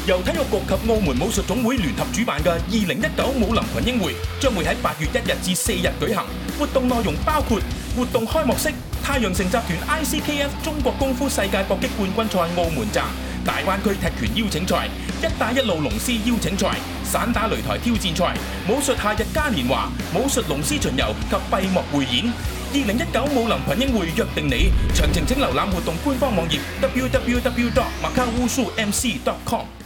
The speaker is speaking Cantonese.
由體育局及澳門武術總會聯合主辦嘅2019武林群英會將會喺8月1日至4日舉行。活動內容包括活動開幕式、太陽城集團 ICKF 中國功夫世界搏擊冠軍賽澳門站、大灣區踢拳邀請賽、一帶一路龍獅邀請賽、散打擂台挑戰賽、武術夏日嘉年華、武術龍獅巡遊及閉幕匯演。2019武林群英會約定你，詳情請瀏覽活動官方網頁 www.macaowushumc.com。